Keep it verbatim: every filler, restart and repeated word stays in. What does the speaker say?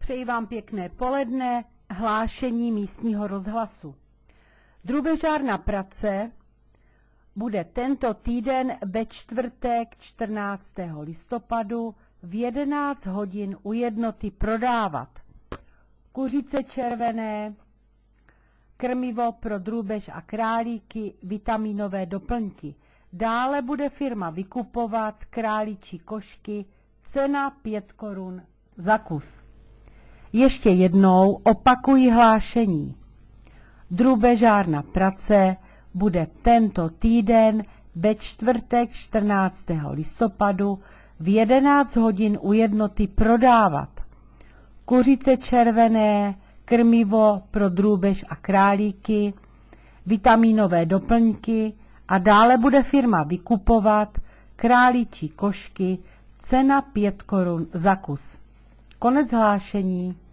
Přeji vám pěkné poledne, hlášení místního rozhlasu. Drůbežárna Prace bude tento týden ve čtvrtek čtrnáctého listopadu v jedenáct hodin u jednoty prodávat kuřice červené, krmivo pro drůbež a králíky, vitaminové doplňky. Dále bude firma vykupovat králičí košky, cena pět korun za kus. Ještě jednou opakuji hlášení. Drůbežárna Prace bude tento týden ve čtvrtek čtrnáctého listopadu v jedenáct hodin u jednoty prodávat kuřice červené, krmivo pro drůbež a králíky, vitaminové doplňky a dále bude firma vykupovat králičí košky, cena pět korun za kus. Konec hlášení.